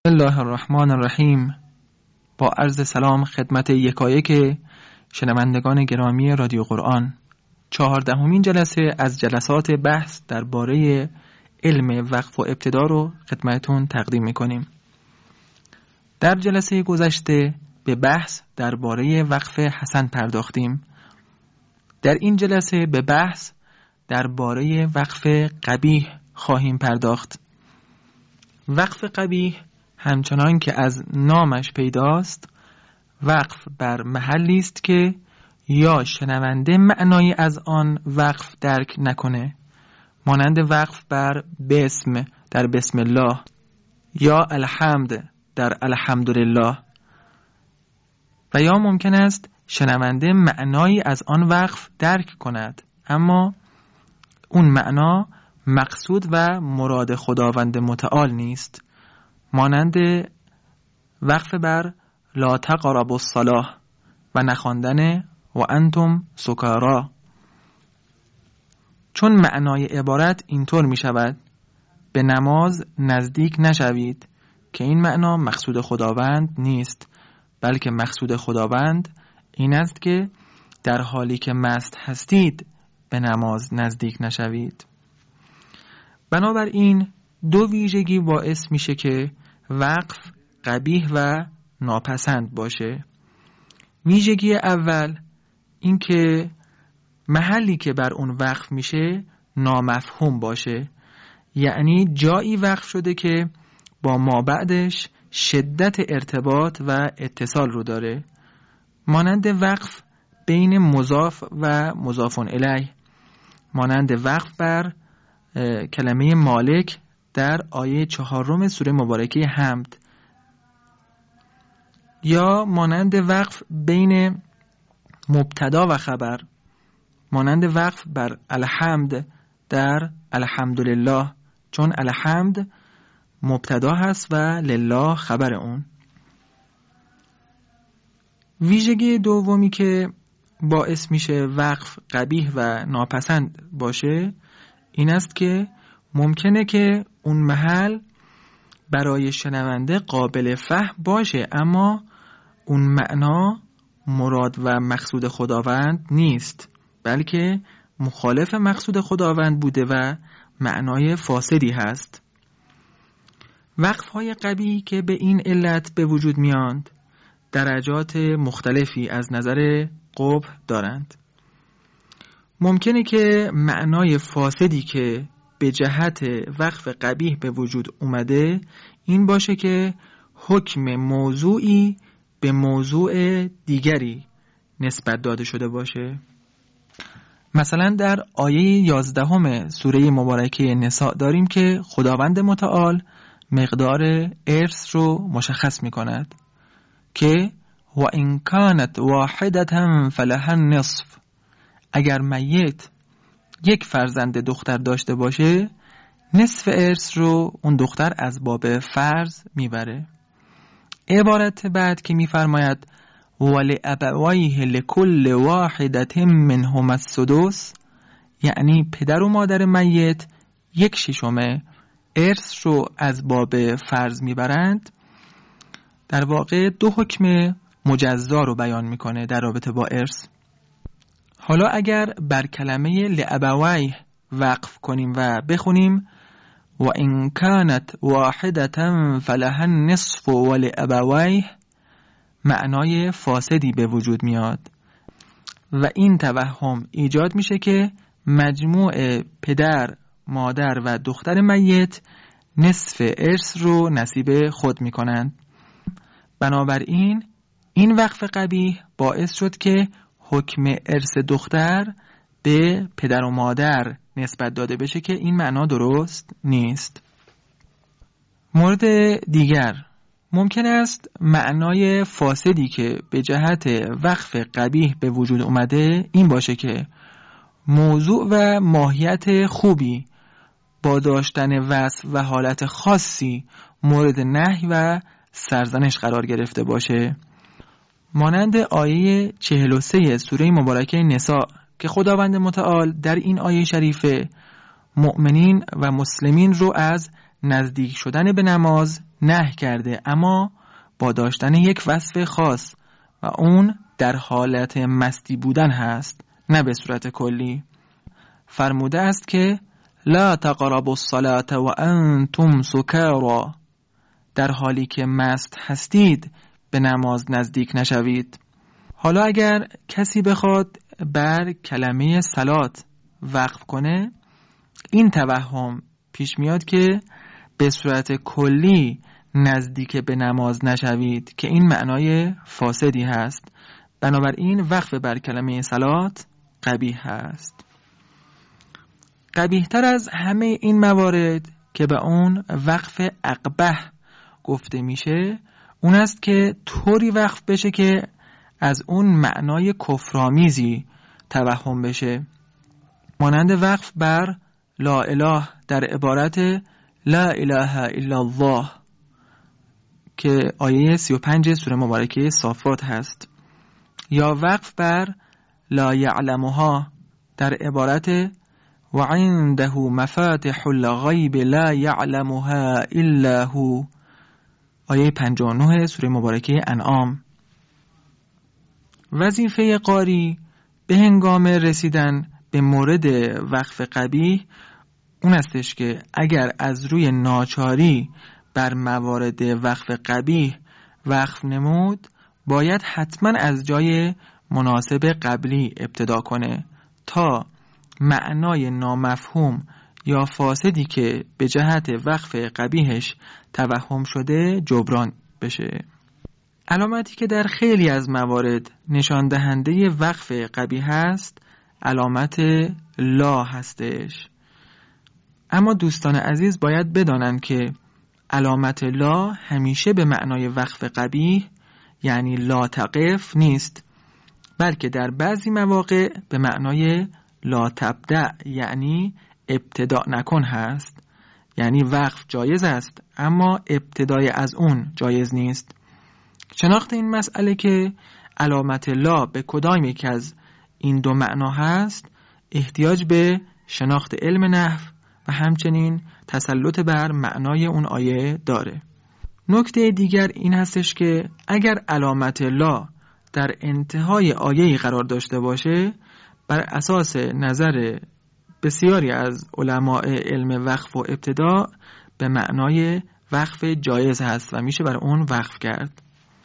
الله الرحمن الرحیم. با عرض سلام خدمت یکایک شنوندگان گرامی رادیو قرآن، 14مین جلسه از جلسات بحث درباره علم وقف و ابتدا رو خدمتتون تقدیم میکنیم. در جلسه گذشته به بحث درباره وقف حسن پرداختیم. در این جلسه به بحث درباره وقف قبیح خواهیم پرداخت. وقف قبیح همچنان که از نامش پیداست، وقف بر محلی است که یا شنونده معنای از آن وقف درک نکنه، مانند وقف بر بسم در بسم الله یا الحمد در الحمدلله، و یا ممکن است شنونده معنایی از آن وقف درک کند اما اون معنا مقصود و مراد خداوند متعال نیست، مانند وقف بر لا تقربوا الصلاة و نخواندن و انتم سکارا، چون معنای عبارت اینطور می شود: به نماز نزدیک نشوید، که این معنا مقصود خداوند نیست، بلکه مقصود خداوند این است که در حالی که مست هستید به نماز نزدیک نشوید. بنابراین دو ویژگی باعث میشه که وقف قبیح و ناپسند باشه. ویژگی اول این که محلی که بر اون وقف میشه نامفهوم باشه، یعنی جایی وقف شده که با ما بعدش شدت ارتباط و اتصال رو داره، مانند وقف بین مضاف و مضاف الیه، مانند وقف بر کلمه مالک در آیه 4 سوره مبارکه حمد، یا مانند وقف بین مبتدا و خبر، مانند وقف بر الحمد در الحمدلله، چون الحمد مبتدا هست و لله خبر اون. ویژگی دومی که باعث میشه وقف قبیح و ناپسند باشه این است که ممکنه که اون محل برای شنونده قابل فهم باشه اما اون معنا مراد و مقصود خداوند نیست، بلکه مخالف مقصود خداوند بوده و معنای فاسدی هست. وقف‌های قبیح که به این علت به وجود میاند درجات مختلفی از نظر قبح دارند. ممکنه که معنای فاسدی که به جهت وقف قبیح به وجود اومده این باشه که حکم موضوعی به موضوع دیگری نسبت داده شده باشه. مثلا در آیه 11 سوره مبارکه نساء داریم که خداوند متعال مقدار ارث رو مشخص می کند که و ان کانت واحدة فلها النصف، اگر میت یک فرزند دختر داشته باشه نصف ارث رو اون دختر از باب فرض میبره. عبارت بعد که میفرماید ولأبویه لکل واحدة منهما السدس، یعنی پدر و مادر میت 1/6 ارث رو از باب فرض میبرند، در واقع دو حکم مجزا رو بیان میکنه در رابطه با ارث. حالا اگر بر کلمه لأبویه وقف کنیم و بخونیم و ان کانت واحدة فلها النصف ولأبویه، معنای فاسدی به وجود میاد و این توهم ایجاد میشه که مجموع پدر، مادر و دختر میت نصف ارث رو نصیب خود میکنند. بنابراین این وقف قبیح باعث شد که حکم ارث دختر به پدر و مادر نسبت داده بشه که این معنا درست نیست. مورد دیگر ممکن است معنای فاسدی که به جهت وقف قبیح به وجود اومده این باشه که موضوع و ماهیت خوبی با داشتن وصف و حالت خاصی مورد نهی و سرزنش قرار گرفته باشه، مانند آیه 43 سوره مبارکه نساء که خداوند متعال در این آیه شریفه مؤمنین و مسلمین رو از نزدیک شدن به نماز نهی کرده، اما با داشتن یک وصف خاص و اون در حالت مستی بودن هست، نه به صورت کلی. فرموده است که لا تقربوا الصلاة و انتم سکارا، در حالی که مست هستید به نماز نزدیک نشوید. حالا اگر کسی بخواد بر کلمه صلات وقف کنه، این توهم پیش میاد که به صورت کلی نزدیک به نماز نشوید که این معنای فاسدی هست، بنابراین وقف بر کلمه صلات قبیح هست. قبیح تر از همه این موارد که به اون وقف اقبح گفته میشه، اون است که طوری وقف بشه که از اون معنای کفرآمیزی توهم بشه، مانند وقف بر لا اله در عبارت لا اله الا الله که آیه 35 سوره مبارکه صافات هست، یا وقف بر لا یعلمها در عبارت و عنده مفاتح الغیب لا یعلمها الا هو آیه 59 سوره مبارکه انعام. وظیفه قاری به هنگام رسیدن به مورد وقف قبیح اون استش که اگر از روی ناچاری بر موارد وقف قبیح وقف نمود، باید حتما از جای مناسب قبلی ابتدا کنه تا معنای نامفهوم یا فاسدی که به جهت وقف قبیحش توهم شده جبران بشه. علامتی که در خیلی از موارد نشان دهنده وقف قبیح است علامت لا هستش، اما دوستان عزیز باید بدانند که علامت لا همیشه به معنای وقف قبیح یعنی لا تقف نیست، بلکه در بعضی مواقع به معنای لا تبدأ یعنی ابتدا نکن هست، یعنی وقف جایز است اما ابتدای از اون جایز نیست. شناخت این مسئله که علامت لا به کدام یک از این دو معنا هست احتیاج به شناخت علم نحو و همچنین تسلط بر معنای اون آیه داره. نکته دیگر این هستش که اگر علامت لا در انتهای آیه قرار داشته باشه، بر اساس نظر بسیاری از علماء علم وقف و ابتدا به معنای وقف جایز هست و میشه بر اون وقف کرد.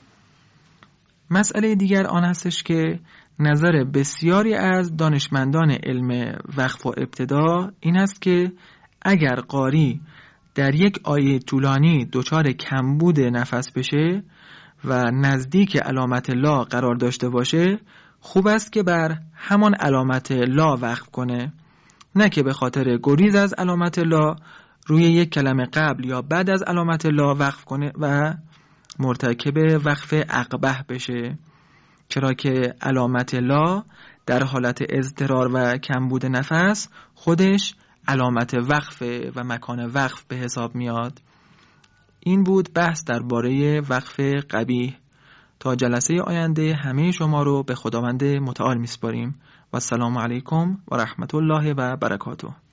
مسئله دیگر آن هستش که نظر بسیاری از دانشمندان علم وقف و ابتدا این است که اگر قاری در یک آیه طولانی دچار کمبود نفس بشه و نزدیک علامت لا قرار داشته باشه، خوب است که بر همان علامت لا وقف کنه، نه که به خاطر گریز از علامت لا روی یک کلمه قبل یا بعد از علامت لا وقف کنه و مرتکب وقف اقبح بشه، چرا که علامت لا در حالت اضطرار و کمبود نفس خودش علامت وقف و مکان وقف به حساب میاد. این بود بحث درباره وقف قبیح. تا جلسه آینده همه شما رو به خداوند متعال میسپاریم و السلام علیکم و رحمت الله و برکاته.